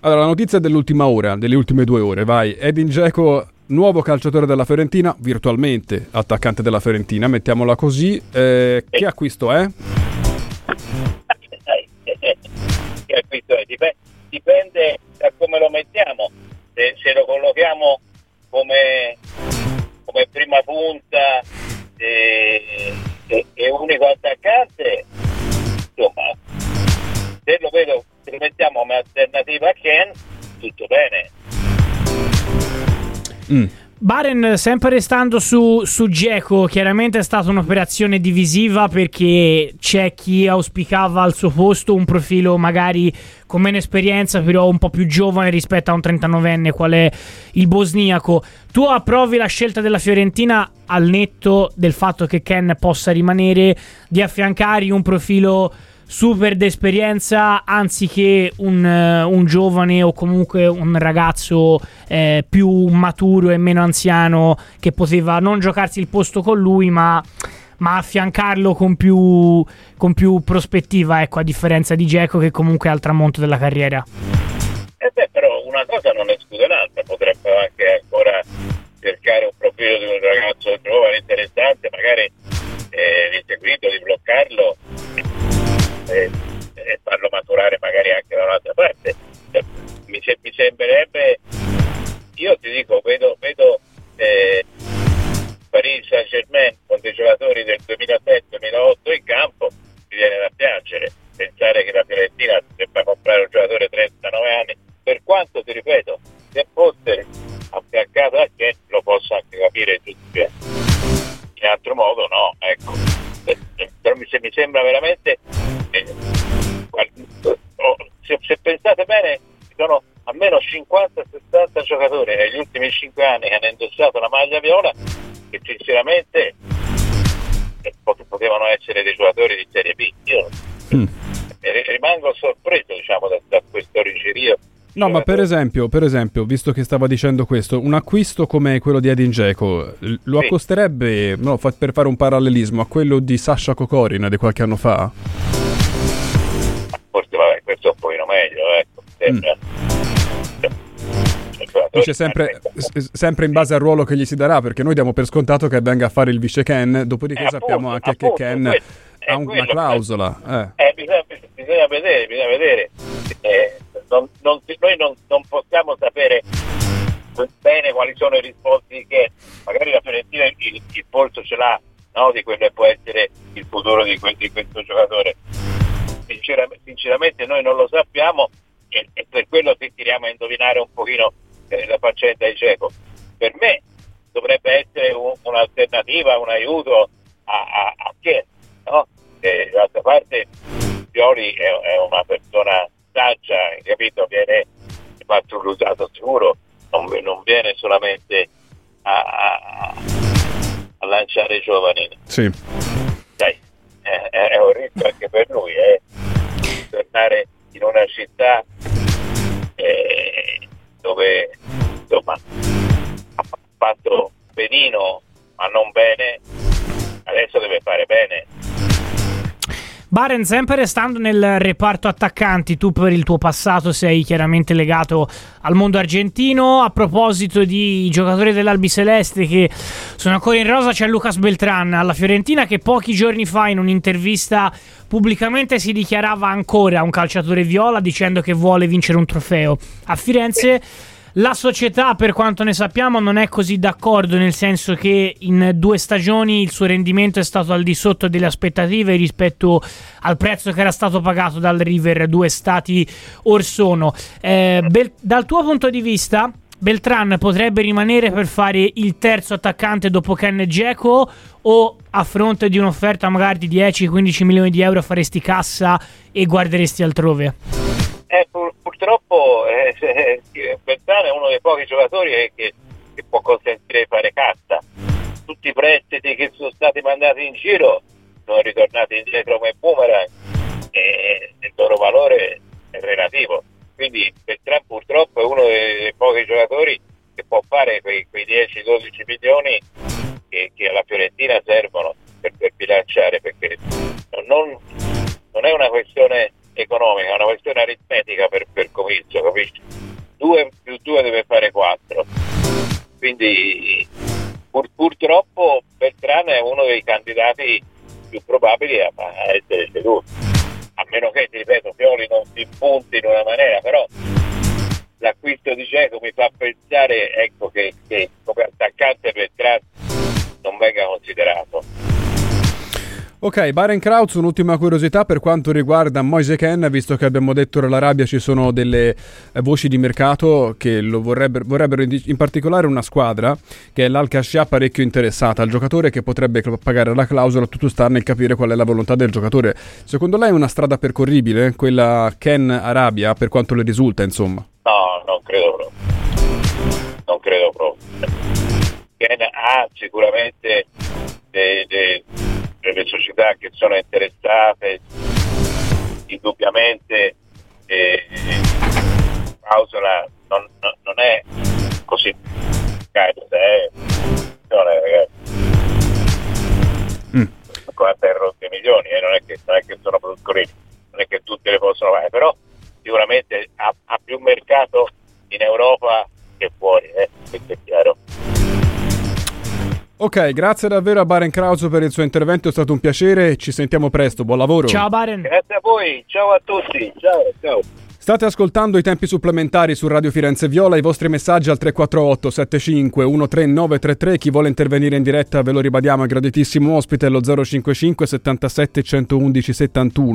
Allora, la notizia dell'ultima ora, delle ultime 2 ore, vai. Edin Dzeko, nuovo calciatore della Fiorentina, virtualmente attaccante della Fiorentina, mettiamola così. Che acquisto è? Che acquisto è? Dipende da come lo mettiamo. Se lo collochiamo come prima punta e unico attaccante, insomma, se lo mettiamo come alternativa a Ken, tutto bene. Baren, sempre restando su Dzeko, chiaramente è stata un'operazione divisiva perché c'è chi auspicava al suo posto un profilo magari con meno esperienza, però un po' più giovane rispetto a un 39enne qual è il bosniaco. Tu approvi la scelta della Fiorentina, al netto del fatto che Ken possa rimanere, di affiancare un profilo super d'esperienza anziché un giovane o comunque un ragazzo più maturo e meno anziano che poteva non giocarsi il posto con lui ma affiancarlo con più prospettiva, ecco, a differenza di Dzeko che comunque è al tramonto della carriera. Però una cosa non esclude l'altra, potrebbe anche ancora cercare un profilo di un ragazzo giovane interessante, magari di seguito, di bloccarlo e farlo maturare magari anche da un'altra parte. Mi sembrerebbe, io ti dico, vedo Paris Saint-Germain con dei giocatori del 2007-2008 in campo, mi viene da piangere pensare che la Fiorentina debba comprare un giocatore 39 anni, per quanto, ti ripeto, se fosse affiancato a Ken lo posso anche capire tutti, in altro modo no, ecco. Però mi sembra veramente se pensate bene, ci sono almeno 50-60 giocatori negli ultimi 5 anni che hanno indossato la maglia viola che sinceramente potevano essere dei giocatori di Serie B. Io rimango sorpreso, diciamo, da questo rigerio. No, ma per esempio, visto che stava dicendo questo, un acquisto come quello di Edin Dzeko lo accosterebbe, per fare un parallelismo, a quello di Sasha Kokorin di qualche anno fa? Forse, vabbè, questo è un pochino meglio, ecco. Dice sempre in base al ruolo che gli si darà, perché noi diamo per scontato che venga a fare il vice Ken, dopodiché sappiamo anche che Ken ha una clausola. Bisogna vedere. Noi non possiamo sapere bene quali sono i risposti che magari la Fiorentina il polso ce l'ha, no? Di quello che può essere il futuro di questo giocatore. Sinceramente noi non lo sappiamo e per quello che tiriamo a indovinare un pochino la faccenda di Dzeko. Per me dovrebbe essere un'alternativa, un aiuto a Ken, no? D'altra parte Pioli è una persona saggia, capito? Viene fatto l'usato sicuro, non viene solamente a lanciare i giovani. Sì. Dai, è un rischio anche per lui, tornare in una città dove insomma ha fatto benino ma non bene, adesso deve fare bene. Baren, sempre restando nel reparto attaccanti, tu per il tuo passato sei chiaramente legato al mondo argentino. A proposito di giocatori dell'Albiceleste che sono ancora in rosa, c'è Lucas Beltrán alla Fiorentina che pochi giorni fa in un'intervista pubblicamente si dichiarava ancora un calciatore viola, dicendo che vuole vincere un trofeo. A Firenze la società, per quanto ne sappiamo, non è così d'accordo, nel senso che in 2 stagioni il suo rendimento è stato al di sotto delle aspettative rispetto al prezzo che era stato pagato dal River 2 estati or sono. Dal tuo punto di vista, Beltrán potrebbe rimanere per fare il terzo attaccante dopo Ken e Dzeko, o a fronte di un'offerta magari di 10-15 milioni di euro faresti cassa e guarderesti altrove? Purtroppo Beltrán è uno dei pochi giocatori che può consentire di fare cassa. Tutti i prestiti che sono stati mandati in giro sono ritornati indietro come boomerang e il loro valore è relativo. Quindi Beltrán purtroppo è uno dei pochi giocatori che può fare quei 10-12 milioni che alla Fiorentina servono per bilanciare, perché non è una questione economica, è una questione aritmetica per Comincia, capito? capisci? 2 più 2 deve fare 4, quindi purtroppo Beltrán è uno dei candidati più probabili a essere ceduto, a meno che, ti ripeto, Pioli non si impunti in una maniera, però l'acquisto di Dzeko mi fa pensare, ecco, che come attaccante Beltrán non venga considerato. Ok, Baren Krauz, un'ultima curiosità per quanto riguarda Moise Kean, visto che abbiamo detto nell'Arabia ci sono delle voci di mercato che lo vorrebbero in particolare una squadra che è l'Al-Qashia parecchio interessata al giocatore, che potrebbe pagare la clausola. Tutto sta nel capire qual è la volontà del giocatore. Secondo lei è una strada percorribile quella Kean-Arabia, per quanto le risulta, insomma? No, non credo proprio. Kean ha sicuramente delle società che sono interessate, indubbiamente clausola non è così cara, ragazzi. Come per rotti milioni, non è che sono produttori, non è che tutte le possono fare, però sicuramente ha più mercato in Europa che fuori, questo è chiaro. Ok, grazie davvero a Baren Krauz per il suo intervento, è stato un piacere, ci sentiamo presto, buon lavoro. Ciao Baren. Grazie a voi, ciao a tutti, ciao. State ascoltando i tempi supplementari su Radio Firenze Viola, i vostri messaggi al 348 75 13933, chi vuole intervenire in diretta ve lo ribadiamo, è graditissimo ospite allo 055 77 111 71.